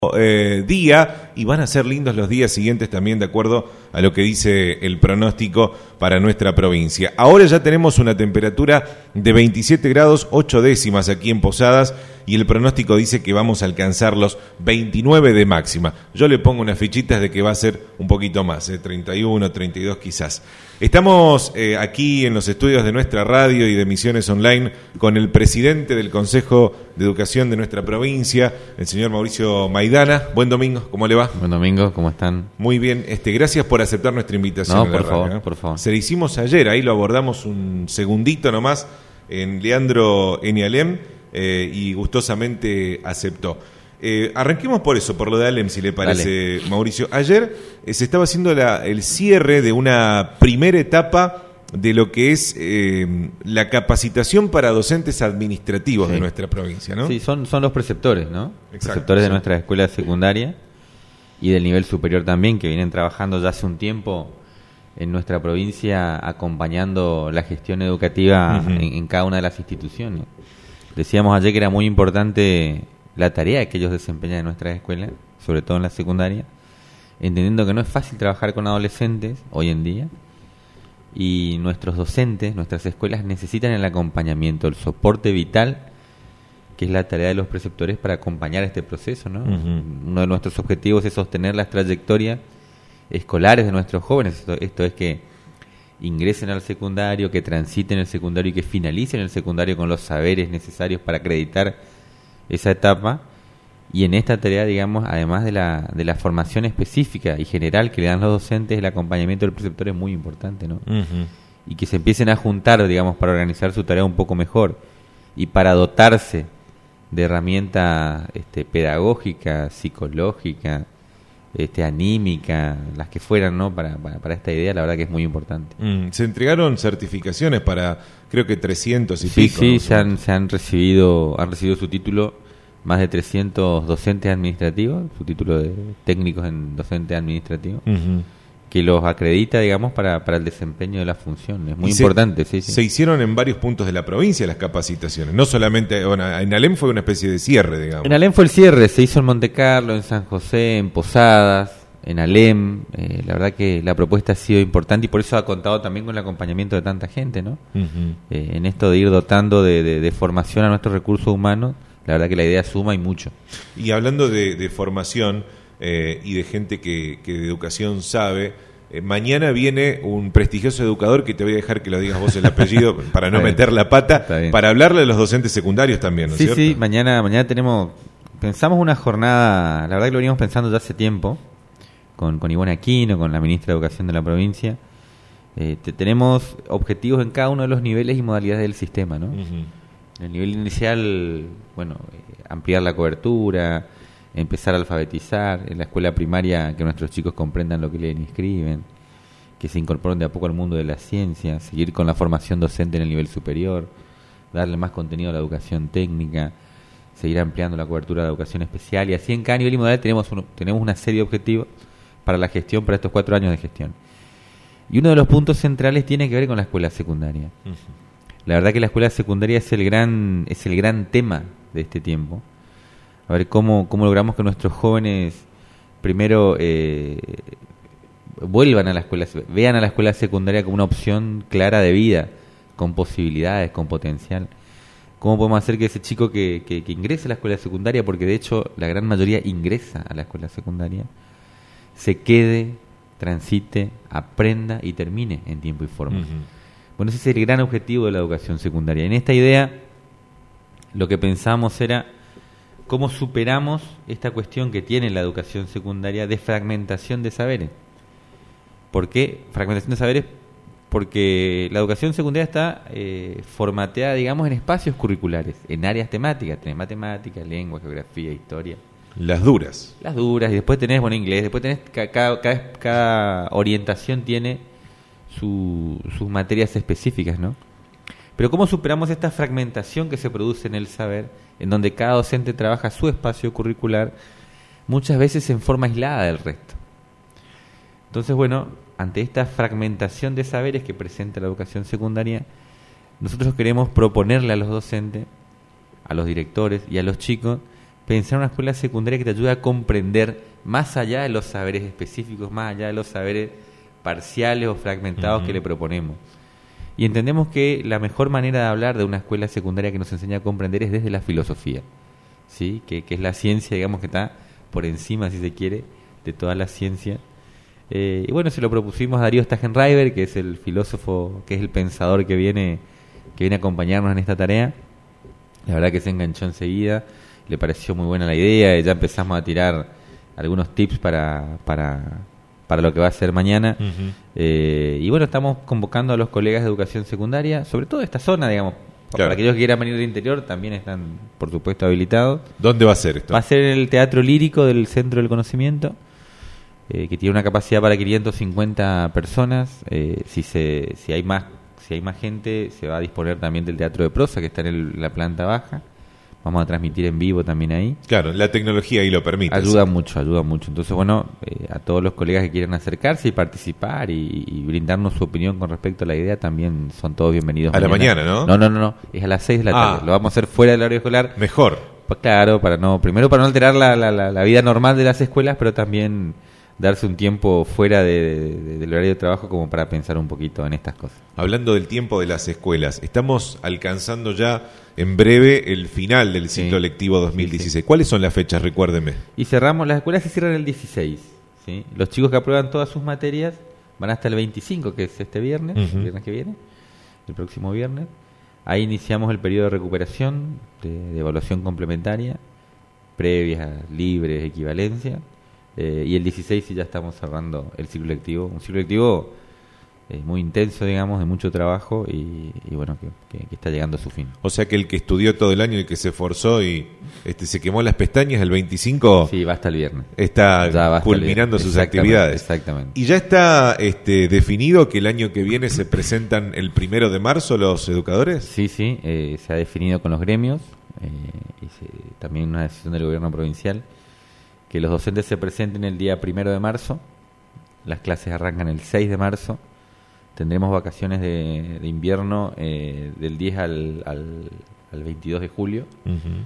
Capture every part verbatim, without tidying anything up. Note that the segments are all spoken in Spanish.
Eh, día y van a ser lindos los días siguientes también de acuerdo a lo que dice el pronóstico para nuestra provincia. Ahora ya tenemos una temperatura de veintisiete grados ocho décimas aquí en Posadas y el pronóstico dice que vamos a alcanzar los veintinueve de máxima. Yo le pongo unas fichitas de que va a ser un poquito más, eh, treinta y uno, treinta y dos quizás. Estamos eh, aquí en los estudios de nuestra radio y de Misiones Online con el presidente del Consejo de Educación de nuestra provincia, el señor Mauricio Maidana. Buen domingo, ¿cómo le va? Buen domingo, ¿cómo están? Muy bien, este, gracias por aceptar nuestra invitación. No, a la por radio, favor, ¿eh? por favor. Se la hicimos ayer, ahí lo abordamos un segundito nomás en Leandro Enialem eh, y gustosamente aceptó. Eh, arranquemos por eso, por lo de Alem, si le parece, Dale. Mauricio. Ayer eh, se estaba haciendo la, el cierre de una primera etapa de lo que es eh, la capacitación para docentes administrativos sí. de nuestra provincia, ¿no? Sí, son, son los preceptores, ¿no? Exacto, preceptores sí. de nuestra escuela secundaria y del nivel superior también, que vienen trabajando ya hace un tiempo en nuestra provincia acompañando la gestión educativa uh-huh. en, en cada una de las instituciones. Decíamos ayer que era muy importante la tarea que ellos desempeñan en nuestras escuelas, sobre todo en la secundaria, entendiendo que no es fácil trabajar con adolescentes hoy en día y nuestros docentes, nuestras escuelas necesitan el acompañamiento, el soporte vital, que es la tarea de los preceptores para acompañar este proceso, ¿no? Uh-huh. Uno de nuestros objetivos es sostener las trayectorias escolares de nuestros jóvenes, esto, esto es que ingresen al secundario, que transiten el secundario y que finalicen el secundario con los saberes necesarios para acreditar esa etapa. Y en esta tarea, digamos, además de la de la formación específica y general que le dan los docentes, el acompañamiento del preceptor es muy importante, ¿no? Uh-huh. Y que se empiecen a juntar, digamos, para organizar su tarea un poco mejor y para dotarse de herramientas este, pedagógicas, psicológicas, este, anímica, las que fueran, ¿no? Para, para, para esta idea, la verdad que es muy importante. Mm, se entregaron certificaciones para, creo que trescientos y sí, pico. Sí, ¿no? se han, se han recibido, han recibido su título más de trescientos docentes administrativos, su título de técnicos en docentes administrativos, uh-huh. que los acredita, digamos, para, para el desempeño de la función. Es muy importante. Se, sí, sí. se hicieron en varios puntos de la provincia las capacitaciones, no solamente, bueno, en Alem fue una especie de cierre, digamos. En Alem fue el cierre, se hizo en Monte Carlo, en San José, en Posadas, en Alem. Eh, la verdad que la propuesta ha sido importante y por eso ha contado también con el acompañamiento de tanta gente, ¿no? Uh-huh. Eh, en esto de ir dotando de, de, de formación a nuestros recursos humanos. La verdad que la idea suma y mucho. Y hablando de, de formación eh, y de gente que, que de educación sabe, eh, mañana viene un prestigioso educador que te voy a dejar que lo digas vos el apellido para no meter la pata, para hablarle a los docentes secundarios también, ¿no es sí, cierto? Sí, mañana, mañana tenemos, pensamos una jornada, la verdad que lo veníamos pensando ya hace tiempo, con, con Ivonne Aquino, con la ministra de Educación de la provincia. Eh, te, tenemos objetivos en cada uno de los niveles y modalidades del sistema, ¿no? Uh-huh. En el nivel inicial, bueno, eh, ampliar la cobertura, empezar a alfabetizar, en la escuela primaria que nuestros chicos comprendan lo que leen y escriben, que se incorporen de a poco al mundo de la ciencia, seguir con la formación docente en el nivel superior, darle más contenido a la educación técnica, seguir ampliando la cobertura de la educación especial, y así en cada nivel y modalidad tenemos, uno, tenemos una serie de objetivos para la gestión, para estos cuatro años de gestión. Y uno de los puntos centrales tiene que ver con la escuela secundaria. Uh-huh. La verdad que la escuela secundaria es el gran es el gran tema de este tiempo. A ver cómo cómo logramos que nuestros jóvenes primero eh, vuelvan a la escuela, vean a la escuela secundaria como una opción clara de vida, con posibilidades, con potencial. ¿Cómo podemos hacer que ese chico que, que, que ingrese a la escuela secundaria, porque de hecho la gran mayoría ingresa a la escuela secundaria, se quede, transite, aprenda y termine en tiempo y forma? Uh-huh. Bueno, ese es el gran objetivo de la educación secundaria. En esta idea, lo que pensamos era cómo superamos esta cuestión que tiene la educación secundaria de fragmentación de saberes. ¿Por qué fragmentación de saberes? Porque la educación secundaria está eh, formateada, digamos, en espacios curriculares, en áreas temáticas. Tenés matemáticas, lengua, geografía, historia. Las duras. Las duras, y después tenés, bueno, inglés, después tenés, cada, cada, cada orientación tiene Su, sus materias específicas, ¿no? Pero ¿cómo superamos esta fragmentación que se produce en el saber, en donde cada docente trabaja su espacio curricular, muchas veces en forma aislada del resto? Entonces, bueno, ante esta fragmentación de saberes que presenta la educación secundaria, nosotros queremos proponerle a los docentes, a los directores y a los chicos pensar una escuela secundaria que te ayude a comprender más allá de los saberes específicos, más allá de los saberes parciales o fragmentados uh-huh. que le proponemos. Y entendemos que la mejor manera de hablar de una escuela secundaria que nos enseña a comprender es desde la filosofía, ¿sí? que, que es la ciencia, digamos, que está por encima, si se quiere, de toda la ciencia. Eh, y bueno, se lo propusimos a Darío Stagenreiber, que es el filósofo, que es el pensador que viene, que viene a acompañarnos en esta tarea. La verdad que se enganchó enseguida, le pareció muy buena la idea, y ya empezamos a tirar algunos tips para... para para lo que va a ser mañana. Uh-huh. Eh, y bueno, estamos convocando a los colegas de educación secundaria, sobre todo de esta zona, digamos, claro. Para aquellos que quieran venir del interior, también están, por supuesto, habilitados. ¿Dónde va a ser esto? Va a ser en el Teatro Lírico del Centro del Conocimiento, eh, que tiene una capacidad para quinientas cincuenta personas. Eh, si se si hay más si hay más gente, se va a disponer también del Teatro de Prosa, que está en el, la planta baja. Vamos a transmitir en vivo también ahí. Claro, la tecnología ahí lo permite. Ayuda sí. mucho, ayuda mucho. Entonces, bueno, eh, a todos los colegas que quieran acercarse y participar y, y brindarnos su opinión con respecto a la idea, también son todos bienvenidos. A mañana. La mañana, ¿no? No, no, no, no. Es a las seis de la tarde. Ah. Lo vamos a hacer fuera del horario escolar. Mejor. Pues claro, para no, primero para no alterar la, la, la, la vida normal de las escuelas, pero también darse un tiempo fuera de, de, del horario de trabajo como para pensar un poquito en estas cosas. Hablando del tiempo de las escuelas, estamos alcanzando ya en breve el final del ciclo sí. lectivo dos mil dieciséis. Sí, sí. ¿Cuáles son las fechas? Recuérdeme. Y cerramos, las escuelas se cierran el dieciséis. ¿Sí? Los chicos que aprueban todas sus materias van hasta el veinticinco, que es este viernes, uh-huh. el viernes que viene, el próximo viernes. Ahí iniciamos el periodo de recuperación, de, de evaluación complementaria, previas, libres, equivalencia. Eh, y el dieciséis sí ya estamos cerrando el ciclo lectivo, un ciclo lectivo eh, muy intenso, digamos, de mucho trabajo y, y bueno, que, que, que está llegando a su fin. O sea que el que estudió todo el año, el que se esforzó y este se quemó las pestañas, el veinticinco sí, va hasta el viernes. Está culminando sus actividades. Exactamente. ¿Y ya está este, definido que el año que viene se presentan el primero de marzo los educadores? Sí, sí, eh, se ha definido con los gremios eh, y se, también una decisión del gobierno provincial, que los docentes se presenten el día primero de marzo, las clases arrancan el seis de marzo, tendremos vacaciones de, de invierno eh, del diez al, al, al veintidós de julio, uh-huh.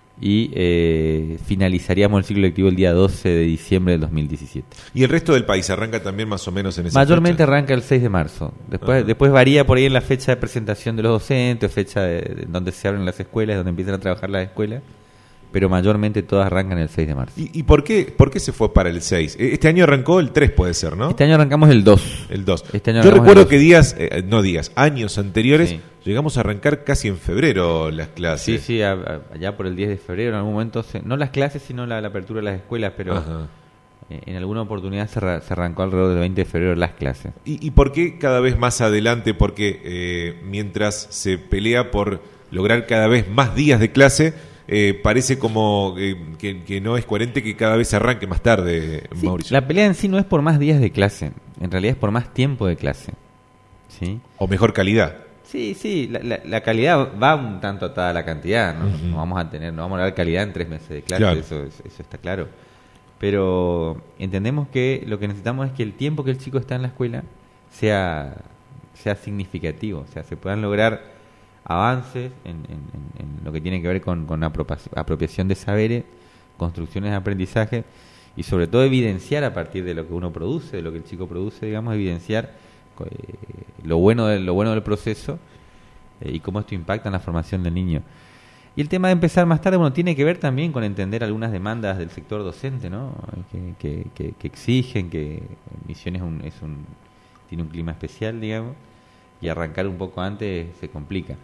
y eh, finalizaríamos el ciclo lectivo el día doce de diciembre del dos mil diecisiete. ¿Y el resto del país arranca también más o menos en esa Mayormente fecha? Arranca el seis de marzo, después uh-huh. después varía por ahí en la fecha de presentación de los docentes, fecha de, de donde se abren las escuelas, donde empiezan a trabajar las escuelas, pero mayormente todas arrancan el seis de marzo. ¿Y, y por qué por qué se fue para el seis? Este año arrancó el tres, puede ser, ¿no? Este año arrancamos el dos. El dos. Este año Yo recuerdo que días, eh, no días, años anteriores, sí. llegamos a arrancar casi en febrero las clases. Sí, sí, a, a, allá por el diez de febrero, en algún momento, se, no las clases, sino la, la apertura de las escuelas, pero eh, en alguna oportunidad se, ra, se arrancó alrededor del veinte de febrero las clases. ¿Y, y por qué cada vez más adelante? Porque eh, mientras se pelea por lograr cada vez más días de clase, Eh, parece como eh, que, que no es coherente que cada vez se arranque más tarde, sí, Mauricio. La pelea en sí no es por más días de clase, en realidad es por más tiempo de clase, ¿sí? O mejor calidad. Sí, sí, la, la, la calidad va un tanto atada a la cantidad, ¿no? Uh-huh. No vamos a tener, no vamos a dar calidad en tres meses de clase, claro. eso, eso está claro. Pero entendemos que lo que necesitamos es que el tiempo que el chico está en la escuela sea, sea significativo, o sea, se puedan lograr avances en, en, en lo que tiene que ver con, con apropiación de saberes, construcciones de aprendizaje y sobre todo evidenciar a partir de lo que uno produce, de lo que el chico produce, digamos, evidenciar eh, lo bueno de, lo bueno del proceso eh, y cómo esto impacta en la formación del niño. Y el tema de empezar más tarde, bueno, tiene que ver también con entender algunas demandas del sector docente, ¿no? Que, que, que, que exigen, que Misiones es un, es un, tiene un clima especial, digamos, y arrancar un poco antes se complica.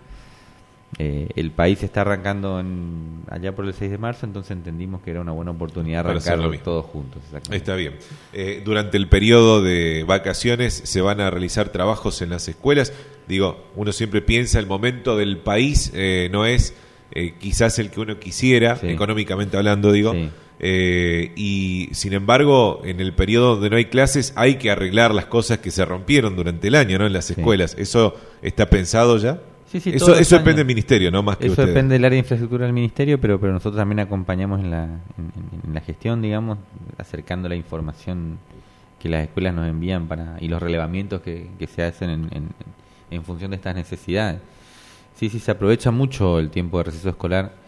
Eh, el país está arrancando en, allá por el seis de marzo, entonces entendimos que era una buena oportunidad arrancar todos juntos. Está bien. Eh, durante el periodo de vacaciones se van a realizar trabajos en las escuelas. Digo, uno siempre piensa el momento del país eh, no es eh, quizás el que uno quisiera, sí. económicamente hablando, digo. Sí. Eh, y sin embargo, en el periodo donde no hay clases hay que arreglar las cosas que se rompieron durante el año, ¿no? En las sí. escuelas. ¿Eso está pensado ya? Sí, sí, eso eso depende del ministerio, no más que eso ustedes. Depende del área de infraestructura del ministerio, pero pero nosotros también acompañamos en la en, en la gestión, digamos, acercando la información que las escuelas nos envían para y los relevamientos que, que se hacen en, en, en función de estas necesidades. Sí, sí, se aprovecha mucho el tiempo de receso escolar,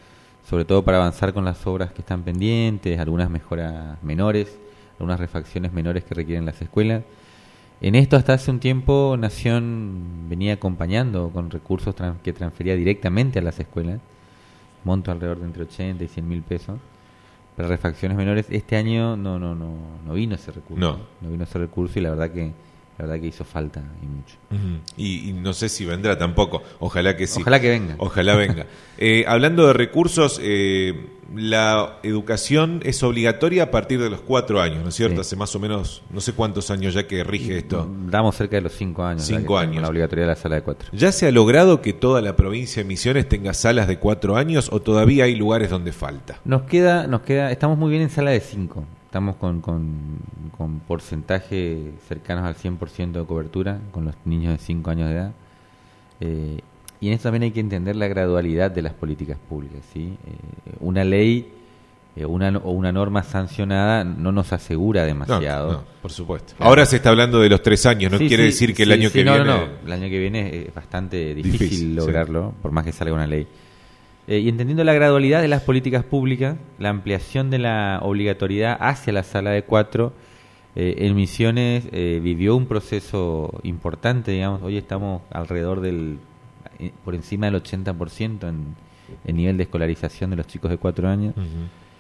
sobre todo para avanzar con las obras que están pendientes, algunas mejoras menores, algunas refacciones menores que requieren las escuelas. En esto hasta hace un tiempo Nación venía acompañando con recursos tran- que transfería directamente a las escuelas, monto alrededor de entre ochenta y cien mil pesos, para refacciones menores. Este año no no no no vino ese recurso, no, no vino ese recurso y la verdad que la verdad que hizo falta y mucho. Uh-huh. Y, y no sé si vendrá tampoco. Ojalá que sí. Ojalá que venga. Ojalá venga. eh, hablando de recursos, eh, la educación es obligatoria a partir de los cuatro años, ¿no es cierto? Sí. Hace más o menos, no sé cuántos años ya que rige esto. Damos cerca de los cinco años. Cinco años. La obligatoriedad de la sala de cuatro. ¿Ya se ha logrado que toda la provincia de Misiones tenga salas de cuatro años o todavía hay lugares donde falta? Nos queda, nos queda, estamos muy bien en sala de cinco. Estamos con, con, con porcentajes cercanos al cien por ciento de cobertura con los niños de cinco años de edad. Eh, y en eso también hay que entender la gradualidad de las políticas públicas, ¿sí? Eh, una ley eh, una, o una norma sancionada no nos asegura demasiado. No, no, por supuesto. Claro. Ahora se está hablando de los tres años, no sí, quiere sí, decir que el sí, año sí, que no, viene... No, no, el año que viene es bastante difícil, difícil lograrlo, sí. Por más que salga una ley. Eh, y entendiendo la gradualidad de las políticas públicas, la ampliación de la obligatoriedad hacia la sala de cuatro, eh, en Misiones eh, vivió un proceso importante, digamos. Hoy estamos alrededor del, eh, por encima del ochenta por ciento en el nivel de escolarización de los chicos de cuatro años. Uh-huh.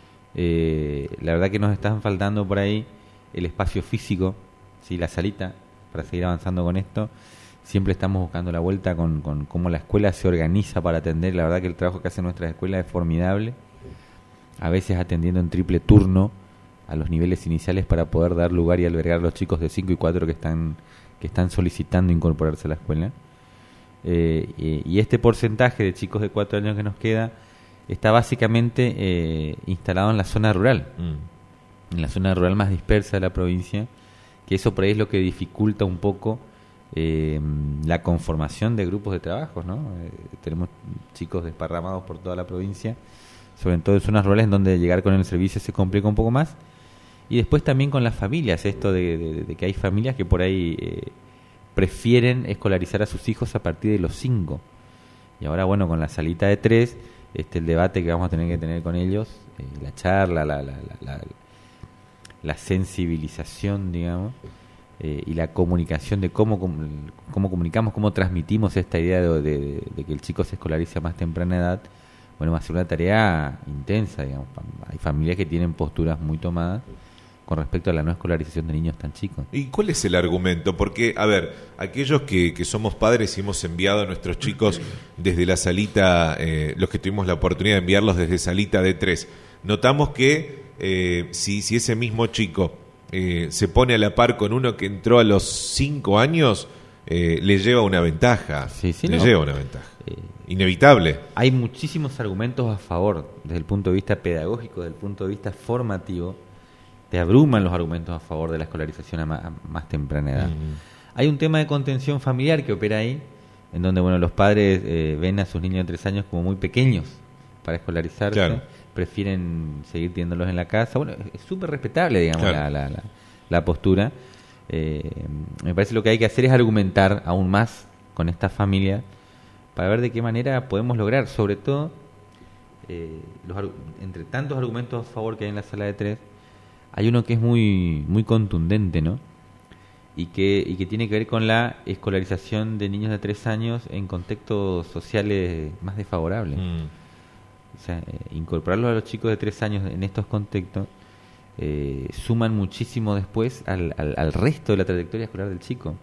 Eh, la verdad que nos están faltando por ahí el espacio físico, ¿sí? La salita, para seguir avanzando con esto. Siempre estamos buscando la vuelta con, con cómo la escuela se organiza para atender. La verdad que el trabajo que hacen nuestras escuelas es formidable. A veces atendiendo en triple turno a los niveles iniciales para poder dar lugar y albergar a los chicos de cinco y cuatro que están que están solicitando incorporarse a la escuela. Eh, y, y este porcentaje de chicos de cuatro años que nos queda está básicamente eh, instalado en la zona rural, mm. en la zona rural más dispersa de la provincia, que eso por ahí es lo que dificulta un poco Eh, la conformación de grupos de trabajo, ¿no? Eh, tenemos chicos desparramados por toda la provincia, sobre todo en zonas rurales donde llegar con el servicio se complica un poco más, y después también con las familias, esto de, de, de que hay familias que por ahí eh, prefieren escolarizar a sus hijos a partir de los cinco, y ahora bueno, con la salita de tres, este el debate que vamos a tener que tener con ellos, eh, la charla, la, la, la, la, la sensibilización, digamos, Eh, y la comunicación de cómo, cómo comunicamos, cómo transmitimos esta idea de, de, de que el chico se escolarice a más temprana edad, bueno, va a ser una tarea intensa, digamos. Hay familias que tienen posturas muy tomadas con respecto a la no escolarización de niños tan chicos. ¿Y cuál es el argumento? Porque, a ver, aquellos que, que somos padres y hemos enviado a nuestros chicos desde la salita, eh, los que tuvimos la oportunidad de enviarlos desde salita de tres, notamos que eh, si, si ese mismo chico Eh, se pone a la par con uno que entró a los cinco años, eh, le lleva una ventaja. Sí, sí, le no. lleva una ventaja. Eh, Inevitable. Hay muchísimos argumentos a favor, desde el punto de vista pedagógico, desde el punto de vista formativo. Te abruman los argumentos a favor de la escolarización a más, a más temprana edad. Mm. Hay un tema de contención familiar que opera ahí, en donde bueno, los padres eh, ven a sus niños de tres años como muy pequeños para escolarizarse. Claro. Prefieren seguir teniéndolos en la casa. Bueno, es súper respetable, digamos, claro. la, la, la, la postura. Eh, me parece lo que hay que hacer es argumentar aún más con esta familia para ver de qué manera podemos lograr, sobre todo, eh, los, entre tantos argumentos a favor que hay en la sala de tres, hay uno que es muy muy contundente, ¿no? Y que, y que tiene que ver con la escolarización de niños de tres años en contextos sociales más desfavorables. Mm. O sea, eh, incorporarlos a los chicos de tres años en estos contextos eh, suman muchísimo después al, al, al resto de la trayectoria escolar del chico,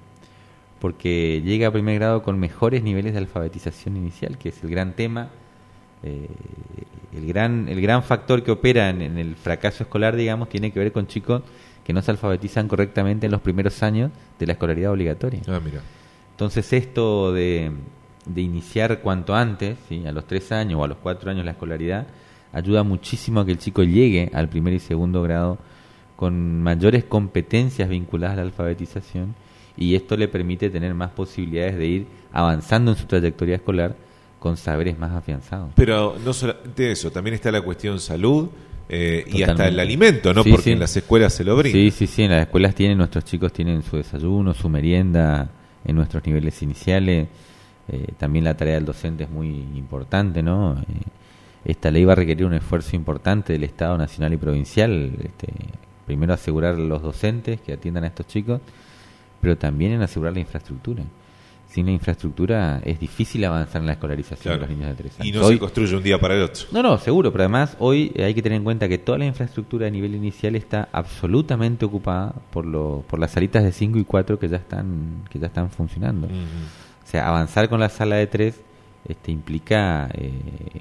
porque llega a primer grado con mejores niveles de alfabetización inicial, que es el gran tema, eh, el gran el gran factor que opera en, en el fracaso escolar, digamos, tiene que ver con chicos que no se alfabetizan correctamente en los primeros años de la escolaridad obligatoria. Ah, mira. Entonces esto de... de iniciar cuanto antes, ¿sí? A los tres años o a los cuatro años la escolaridad, ayuda muchísimo a que el chico llegue al primer y segundo grado con mayores competencias vinculadas a la alfabetización, y esto le permite tener más posibilidades de ir avanzando en su trayectoria escolar con saberes más afianzados. Pero no solamente eso, también está la cuestión salud eh, y hasta el alimento, ¿no? Sí, Porque sí. en las escuelas se lo brinda. Sí, sí, sí, en las escuelas tienen, nuestros chicos tienen su desayuno, su merienda en nuestros niveles iniciales. Eh, también la tarea del docente es muy importante, ¿no? Eh, esta ley va a requerir un esfuerzo importante del Estado nacional y provincial, este, primero asegurar los docentes que atiendan a estos chicos, pero también en asegurar la infraestructura. Sin la infraestructura es difícil avanzar en la escolarización claro. de los niños de tres años. Y no hoy, se construye un día para el otro. No, no, seguro, pero además hoy hay que tener en cuenta que toda la infraestructura a nivel inicial está absolutamente ocupada por lo, por las salitas de cinco y cuatro que ya están que ya están funcionando. Uh-huh. O sea, avanzar con la sala de tres este, implica eh,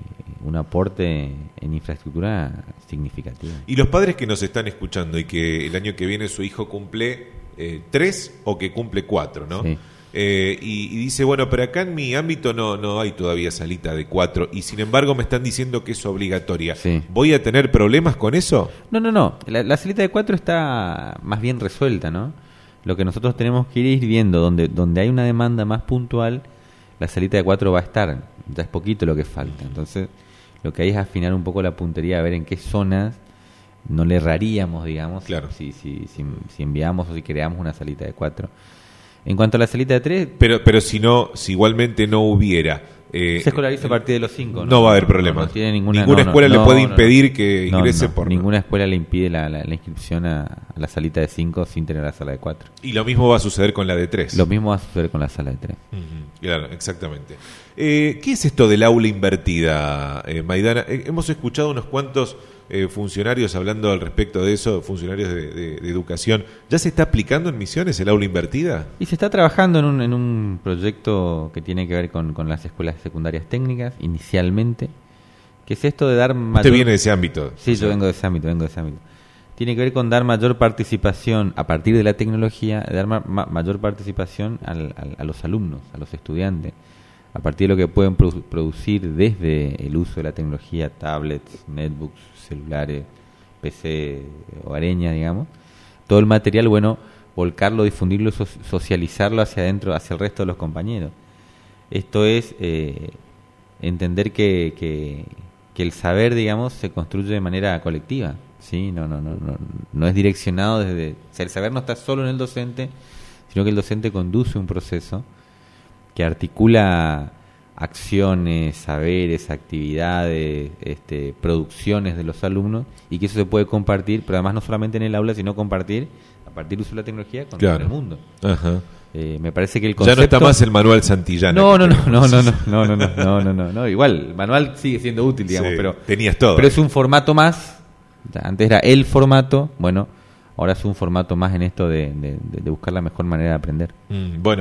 un aporte en infraestructura significativo. Y los padres que nos están escuchando y que el año que viene su hijo cumple eh, tres o que cumple cuatro, ¿no? Sí. Eh, y, y dice, bueno, pero acá en mi ámbito no no hay todavía salita de cuatro y sin embargo me están diciendo que es obligatoria. Sí. ¿Voy a tener problemas con eso? No, no, no. La, la salita de cuatro está más bien resuelta, ¿no? Lo que nosotros tenemos que ir viendo, donde, donde hay una demanda más puntual, la salita de cuatro va a estar. Ya es poquito lo que falta. Entonces, lo que hay es afinar un poco la puntería, a ver en qué zonas no le erraríamos, digamos, claro. si, si, si, si enviamos o si creamos una salita de cuatro. En cuanto a la salita de tres... Pero pero si no, si igualmente no hubiera... Eh, se escolariza a partir de los cinco. No, no va a haber problema. No, no tiene ninguna ninguna no, escuela no, le no, puede no, impedir no, que no, ingrese no, por... Ninguna escuela le impide la, la, la inscripción a, a la salita de cinco sin tener la sala de cuatro. Y lo mismo va a suceder con la de tres. Lo mismo va a suceder con la sala de tres. Uh-huh, claro, exactamente. Eh, ¿Qué es esto del aula invertida, eh, Maidana? Eh, hemos escuchado unos cuantos eh, funcionarios hablando al respecto de eso, funcionarios de, de, de educación. ¿Ya se está aplicando en Misiones el aula invertida? Y se está trabajando en un, en un proyecto que tiene que ver con, con las escuelas secundarias técnicas, inicialmente, que es esto de dar mayor... Usted viene de ese ámbito. Sí, yo vengo de ese ámbito, vengo de ese ámbito. Tiene que ver con dar mayor participación, a partir de la tecnología, dar ma- ma- mayor participación al, al, a los alumnos, a los estudiantes, a partir de lo que pueden produ- producir desde el uso de la tecnología, tablets, netbooks, celulares, P C hogareñas, digamos. Todo el material, bueno, volcarlo, difundirlo, so- socializarlo hacia adentro, hacia el resto de los compañeros. Esto es eh, entender que, que, que el saber, digamos, se construye de manera colectiva. Sí, no, no, no, no, no es direccionado desde, o sea, el saber no está solo en el docente, sino que el docente conduce un proceso que articula acciones, saberes, actividades, este, producciones de los alumnos y que eso se puede compartir, pero además no solamente en el aula, sino compartir a partir del uso de la tecnología con claro. todo el mundo. Ajá. Eh, me parece que el concepto... Ya no está más el manual Santillana. No, no, no, no, no, no, no, no, no, no, no, no, no, igual, el manual sigue siendo útil, digamos, sí, pero... tenías todo. Pero es un formato más. Antes era el formato, bueno, ahora es un formato más en esto de, de, de buscar la mejor manera de aprender. Mm, bueno,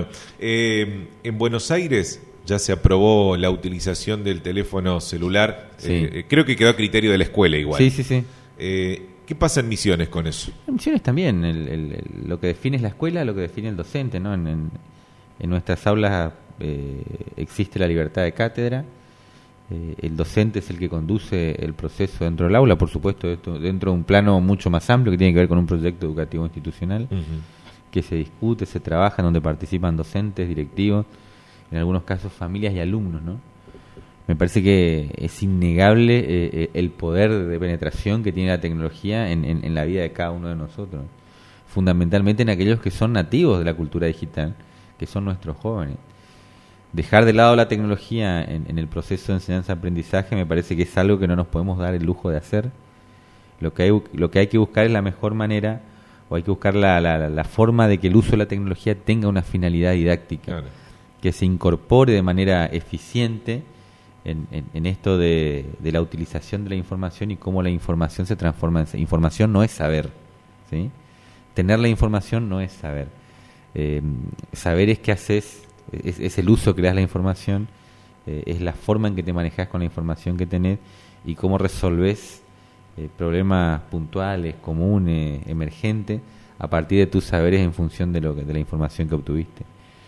eh, en Buenos Aires ya se aprobó la utilización del teléfono celular. Sí. Eh, creo que quedó a criterio de la escuela igual. Sí, sí, sí. Eh, ¿Qué pasa en Misiones con eso? En Misiones también, el, el, el, lo que define es la escuela, lo que define el docente, ¿no? En, en, en nuestras aulas eh, existe la libertad de cátedra. Eh, el docente es el que conduce el proceso dentro del aula, por supuesto, esto, dentro de un plano mucho más amplio que tiene que ver con un proyecto educativo institucional, uh-huh. que se discute, se trabaja, en donde participan docentes, directivos, en algunos casos familias y alumnos, ¿no? Me parece que es innegable eh, el poder de penetración que tiene la tecnología en, en, en la vida de cada uno de nosotros, fundamentalmente en aquellos que son nativos de la cultura digital, que son nuestros jóvenes. Dejar de lado la tecnología en, en el proceso de enseñanza-aprendizaje me parece que es algo que no nos podemos dar el lujo de hacer. Lo que hay, lo que hay que buscar es la mejor manera, o hay que buscar la, la, la forma de que el uso de la tecnología tenga una finalidad didáctica, claro. que se incorpore de manera eficiente en, en, en esto de, de la utilización de la información y cómo la información se transforma en... Información no es saber, ¿sí? Tener la información no es saber. Eh, saber es qué haces... Es, es el uso que le das a la información, eh, es la forma en que te manejas con la información que tenés y cómo resolvés eh, problemas puntuales, comunes, emergentes, a partir de tus saberes en función de, lo que, de la información que obtuviste.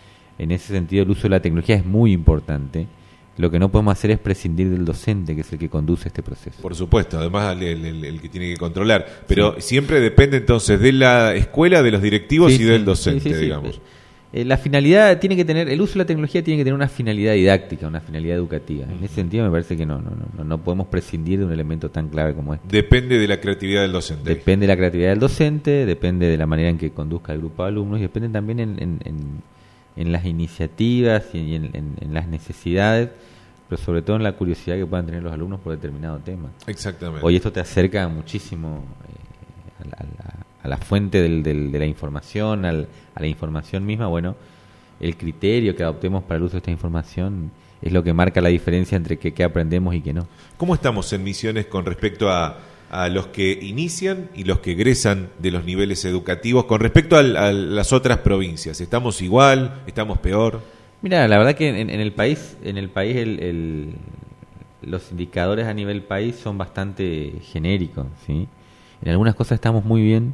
En ese sentido, el uso de la tecnología es muy importante. Lo que no podemos hacer es prescindir del docente, que es el que conduce este proceso. Por supuesto, además el, el, el que tiene que controlar. Pero sí. siempre depende entonces de la escuela, de los directivos sí, y del sí, docente, sí, sí, digamos. Sí. Eh, la finalidad tiene que tener, el uso de la tecnología tiene que tener una finalidad didáctica, una finalidad educativa. En ese sentido me parece que no, no, no, no podemos prescindir de un elemento tan clave como este. Depende de la creatividad del docente. Depende de la creatividad del docente, depende de la manera en que conduzca el grupo de alumnos y depende también en, en, en, en las iniciativas y en, en, en las necesidades pero sobre todo en la curiosidad que puedan tener los alumnos por determinado tema. Exactamente. Hoy esto te acerca muchísimo eh, a, la, a, la, a la fuente del, del, de la información, al, a la información misma. Bueno, el criterio que adoptemos para el uso de esta información es lo que marca la diferencia entre qué, qué aprendemos y qué no. ¿Cómo estamos en Misiones con respecto a, a los que inician y los que egresan de los niveles educativos con respecto a, a las otras provincias? ¿Estamos igual? ¿Estamos peor? Mira, la verdad que en, en el país, en el país el, el, los indicadores a nivel país son bastante genéricos, ¿sí? En algunas cosas estamos muy bien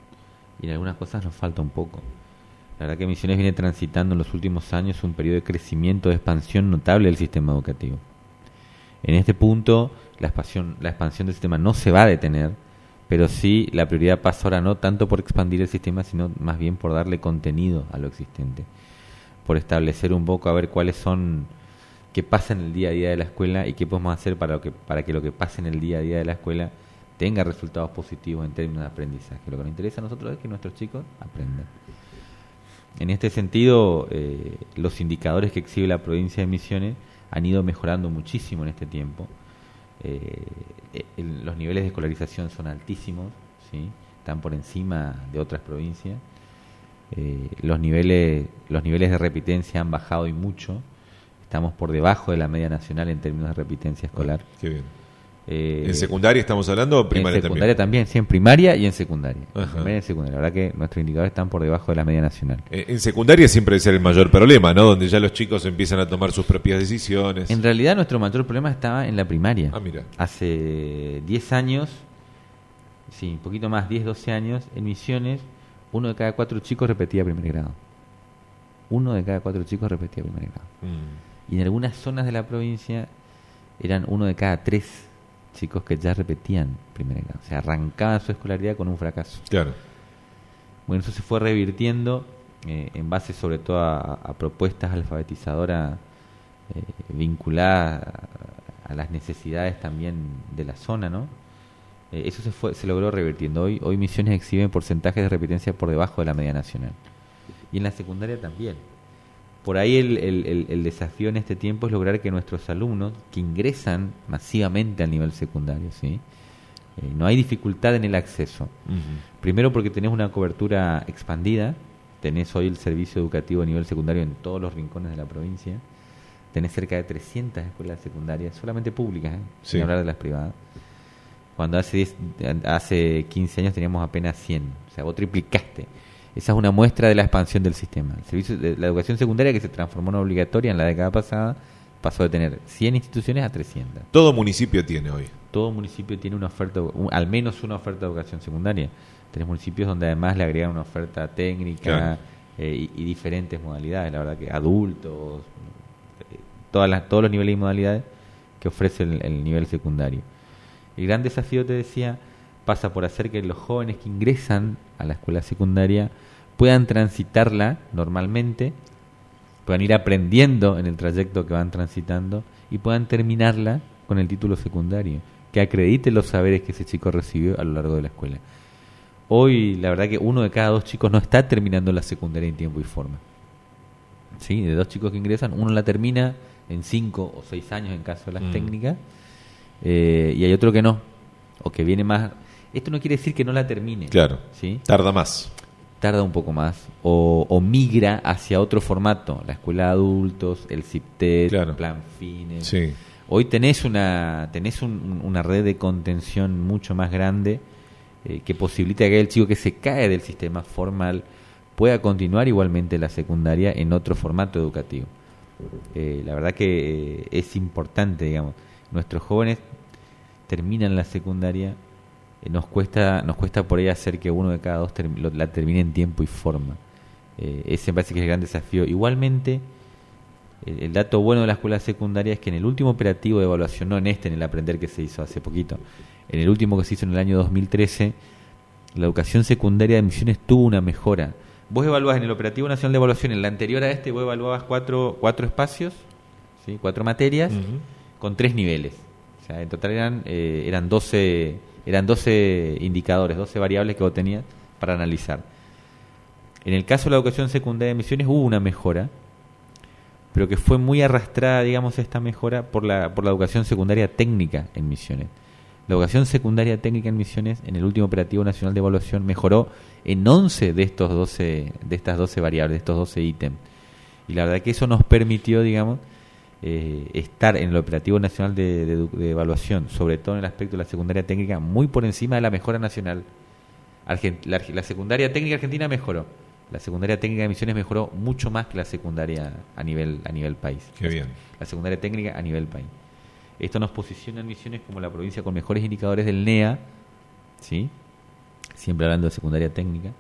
y en algunas cosas nos falta un poco. La verdad que Misiones viene transitando en los últimos años un periodo de crecimiento, de expansión notable del sistema educativo. En este punto, la expansión, la expansión del sistema no se va a detener, pero sí la prioridad pasa ahora no tanto por expandir el sistema, sino más bien por darle contenido a lo existente, por establecer un poco a ver cuáles son, qué pasa en el día a día de la escuela y qué podemos hacer para, lo que, para que lo que pase en el día a día de la escuela tenga resultados positivos en términos de aprendizaje. Lo que nos interesa a nosotros es que nuestros chicos aprendan. En este sentido, eh, los indicadores que exhibe la provincia de Misiones han ido mejorando muchísimo en este tiempo. Eh, el, los niveles de escolarización son altísimos, ¿sí? Están por encima de otras provincias. Eh, los niveles los niveles de repitencia han bajado y mucho. Estamos por debajo de la media nacional en términos de repitencia escolar. Ah, qué bien. Eh, ¿En secundaria estamos hablando o primaria en secundaria también? también, sí, en primaria y en secundaria. En primaria y en secundaria. La verdad que nuestros indicadores están por debajo de la media nacional. Eh, en secundaria siempre es el mayor problema, ¿no? Donde ya los chicos empiezan a tomar sus propias decisiones. En realidad nuestro mayor problema estaba en la primaria. Ah, mira. Hace diez años, sí, un poquito más, diez, doce años, en Misiones, uno de cada cuatro chicos repetía primer grado. Uno de cada cuatro chicos repetía primer grado. Mm. Y en algunas zonas de la provincia eran uno de cada tres chicos que ya repetían primer grado. O sea, arrancaban su escolaridad con un fracaso. Claro. Bueno, eso se fue revirtiendo eh, en base sobre todo a, a propuestas alfabetizadoras eh, vinculadas a, a las necesidades también de la zona, ¿no? Eh, eso se fue se logró revirtiendo. Hoy, hoy Misiones exhiben porcentajes de repitencia por debajo de la media nacional. Y en la secundaria también. Por ahí el, el, el, el desafío en este tiempo es lograr que nuestros alumnos que ingresan masivamente al nivel secundario, ¿sí? Eh, no hay dificultad en el acceso. Uh-huh. Primero porque tenés una cobertura expandida, tenés hoy el servicio educativo a nivel secundario en todos los rincones de la provincia, tenés cerca de trescientas escuelas secundarias, solamente públicas, ¿eh? Sí. Sin hablar de las privadas. Cuando hace, diez, hace quince años teníamos apenas cien, o sea, vos triplicaste. Esa es una muestra de la expansión del sistema. El servicio de la educación secundaria, que se transformó en obligatoria en la década pasada, pasó de tener cien instituciones a trescientas. Todo municipio tiene hoy. Todo municipio tiene una oferta, un, al menos una oferta de educación secundaria. Tenés municipios donde además le agregan una oferta técnica, claro. eh, y, y diferentes modalidades. La verdad que adultos, eh, todas las, todos los niveles y modalidades que ofrece el, el nivel secundario. El gran desafío, te decía, pasa por hacer que los jóvenes que ingresan a la escuela secundaria puedan transitarla normalmente, puedan ir aprendiendo en el trayecto que van transitando y puedan terminarla con el título secundario, que acredite los saberes que ese chico recibió a lo largo de la escuela. Hoy, la verdad que uno de cada dos chicos no está terminando la secundaria en tiempo y forma. ¿Sí? De dos chicos que ingresan, uno la termina en cinco o seis años en caso de las mm. técnicas, eh, y hay otro que no, o que viene más. Esto no quiere decir que no la termine. Claro, ¿sí? Tarda más. Tarda un poco más. O, o migra hacia otro formato. La escuela de adultos, el CIPTED, claro. Plan Fines. Sí. Hoy tenés una tenés un, una red de contención mucho más grande eh, que posibilita que el chico que se cae del sistema formal pueda continuar igualmente la secundaria en otro formato educativo. Eh, la verdad que eh, es importante, digamos. Nuestros jóvenes terminan la secundaria. Nos cuesta nos cuesta por ahí hacer que uno de cada dos term- lo, la termine en tiempo y forma. Eh, ese me parece que es el gran desafío. Igualmente, el, el dato bueno de la escuela secundaria es que en el último operativo de evaluación, no en este, en el aprender que se hizo hace poquito, en el último que se hizo en el año dos mil trece, la educación secundaria de Misiones tuvo una mejora. Vos evaluás en el Operativo Nacional de Evaluación, en la anterior a este, vos evaluabas cuatro, cuatro espacios, ¿sí? cuatro materias, uh-huh. con tres niveles. O sea, en total eran, eh, eran doce... Eran doce indicadores, doce variables que vos tenías para analizar. En el caso de la educación secundaria de Misiones hubo una mejora, pero que fue muy arrastrada, digamos, esta mejora por la, por la educación secundaria técnica en Misiones. La educación secundaria técnica en Misiones, en el último operativo nacional de evaluación, mejoró en once de estos doce, de estas doce variables, de estos doce ítems. Y la verdad que eso nos permitió, digamos, eh, estar en el operativo nacional de, de, de evaluación, sobre todo en el aspecto de la secundaria técnica, muy por encima de la mejora nacional. Argent- la, la secundaria técnica argentina mejoró. La secundaria técnica de Misiones mejoró mucho más que la secundaria a nivel a nivel país. Qué bien. La secundaria técnica a nivel país. Esto nos posiciona en Misiones como la provincia con mejores indicadores del N E A, ¿sí? Siempre hablando de secundaria técnica,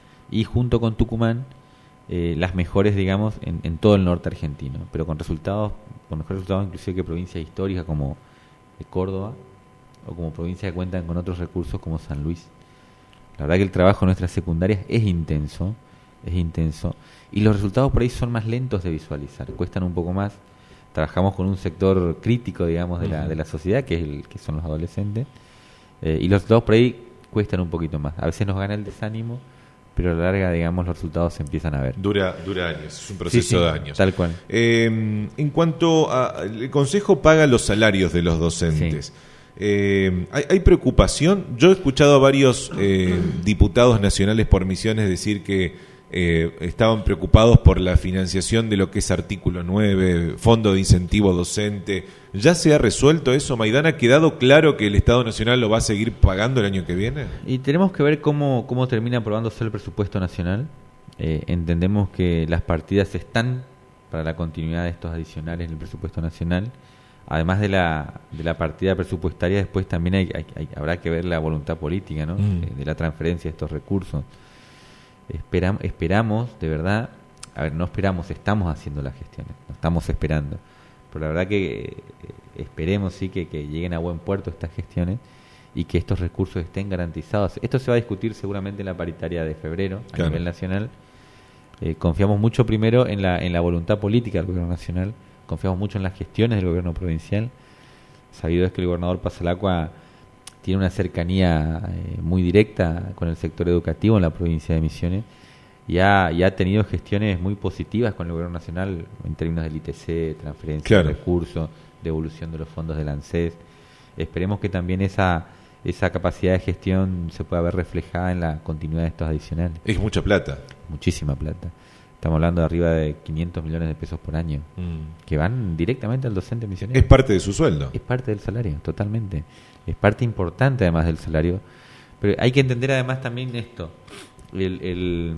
y junto con Tucumán, eh, las mejores, digamos, en, en todo el norte argentino, pero con resultados, con mejores resultados inclusive que provincias históricas como eh, Córdoba, o como provincias que cuentan con otros recursos como San Luis. La verdad que el trabajo en nuestras secundarias es intenso, es intenso, y los resultados por ahí son más lentos de visualizar, cuestan un poco más. Trabajamos con un sector crítico, digamos, de la, de la sociedad, que es el que son los adolescentes, eh, y los resultados por ahí cuestan un poquito más. A veces nos gana el desánimo, pero a la larga, digamos, los resultados se empiezan a ver. Dura, dura años, es un proceso sí, sí, de años. Tal cual. Eh, en cuanto a... El Consejo paga los salarios de los docentes. Sí. Eh, ¿hay, ¿Hay preocupación? Yo he escuchado a varios eh, diputados nacionales por Misiones decir que Eh, estaban preocupados por la financiación de lo que es artículo nueve, fondo de incentivo docente. ¿Ya se ha resuelto eso, Maidana? ¿Ha quedado claro que el Estado Nacional lo va a seguir pagando el año que viene? Y tenemos que ver cómo, cómo termina aprobándose el presupuesto nacional. Eh, entendemos que las partidas están para la continuidad de estos adicionales en el presupuesto nacional. Además de la, de la partida presupuestaria, después también hay, hay, hay, habrá que ver la voluntad política, ¿no? Mm. De, de la transferencia de estos recursos. Esperam, esperamos, de verdad, a ver, no esperamos, estamos haciendo las gestiones, no estamos esperando, pero la verdad que eh, esperemos sí que, que lleguen a buen puerto estas gestiones y que estos recursos estén garantizados. Esto se va a discutir seguramente en la paritaria de febrero a claro. nivel nacional. Eh, confiamos mucho primero en la, en la voluntad política del gobierno nacional, confiamos mucho en las gestiones del gobierno provincial. Sabido es que el gobernador Pasalacua tiene una cercanía eh, muy directa con el sector educativo en la provincia de Misiones y ha, y ha tenido gestiones muy positivas con el gobierno nacional en términos del I T C, transferencia claro. de recursos, devolución de los fondos del ANSES. Esperemos que también esa esa capacidad de gestión se pueda ver reflejada en la continuidad de estos adicionales. Es mucha plata. Muchísima plata. Estamos hablando de arriba de quinientos millones de pesos por año, mm. que van directamente al docente misionero. Es parte de su sueldo. Es parte del salario, totalmente. Es parte importante además del salario. Pero hay que entender además también esto. El, el,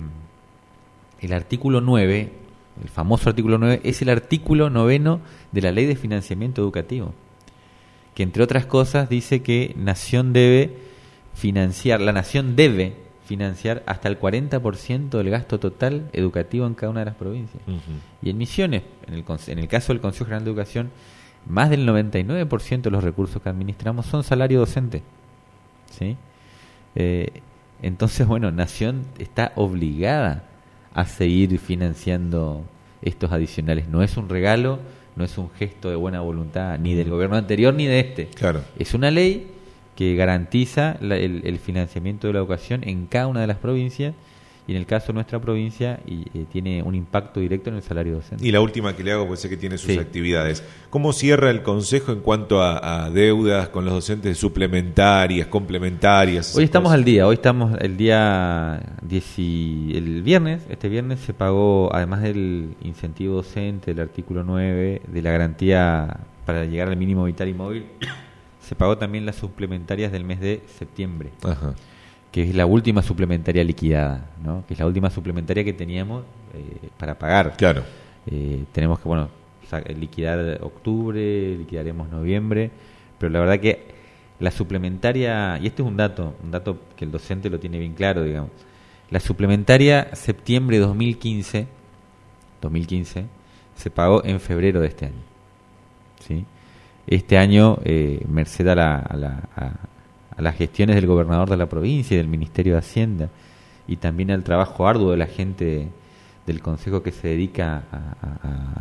el artículo nueve, el famoso artículo nueve, es el artículo noveno de la Ley de Financiamiento Educativo, que entre otras cosas dice que Nación debe financiar, la Nación debe financiar hasta el cuarenta por ciento del gasto total educativo en cada una de las provincias. Uh-huh. Y en Misiones, en el, en el caso del Consejo General de Educación, más del noventa y nueve por ciento de los recursos que administramos son salario docente. ¿Sí? Eh, entonces, bueno, Nación está obligada a seguir financiando estos adicionales. No es un regalo, no es un gesto de buena voluntad, ni del gobierno anterior ni de este. Claro. Es una ley que garantiza la, el, el financiamiento de la educación en cada una de las provincias, y en el caso de nuestra provincia y, eh, tiene un impacto directo en el salario docente. Y la última que le hago, pues sé que tiene sus sí. actividades. ¿Cómo cierra el Consejo en cuanto a, a deudas con los docentes suplementarias, complementarias? Hoy estamos cosas? al día, hoy estamos el día diez, el viernes, este viernes se pagó, además del incentivo docente, del artículo nueve, de la garantía para llegar al mínimo vital y móvil, se pagó también las suplementarias del mes de septiembre. Ajá. Que es la última suplementaria liquidada, ¿no? Que es la última suplementaria que teníamos eh, para pagar. Claro. Eh, tenemos que, bueno, liquidar octubre, liquidaremos noviembre, pero la verdad que la suplementaria, y este es un dato, un dato que el docente lo tiene bien claro, digamos, la suplementaria septiembre dos mil quince, dos mil quince se pagó en febrero de este año, ¿sí? Este año, eh, merced a la... A la a, a las gestiones del gobernador de la provincia y del Ministerio de Hacienda, y también al trabajo arduo de la gente del Consejo que se dedica a,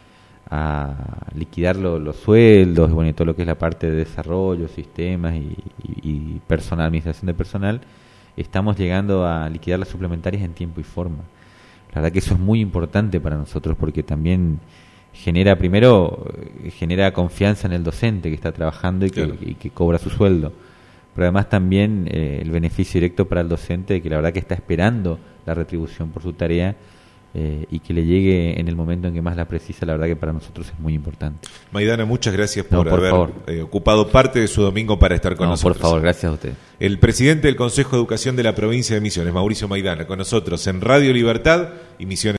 a, a liquidar lo, los sueldos, bueno, y todo lo que es la parte de desarrollo, sistemas y, y, y personal, administración de personal, estamos llegando a liquidar las suplementarias en tiempo y forma. La verdad que eso es muy importante para nosotros, porque también genera primero, genera confianza en el docente que está trabajando y que, claro. y que cobra su sueldo. Pero además también eh, el beneficio directo para el docente, que la verdad que está esperando la retribución por su tarea, eh, y que le llegue en el momento en que más la precisa, la verdad que para nosotros es muy importante. Maidana, muchas gracias por, No, por haber eh, ocupado parte de su domingo para estar con no, nosotros. Por favor, gracias a usted. El presidente del Consejo de Educación de la provincia de Misiones, Mauricio Maidana, con nosotros en Radio Libertad y Misiones.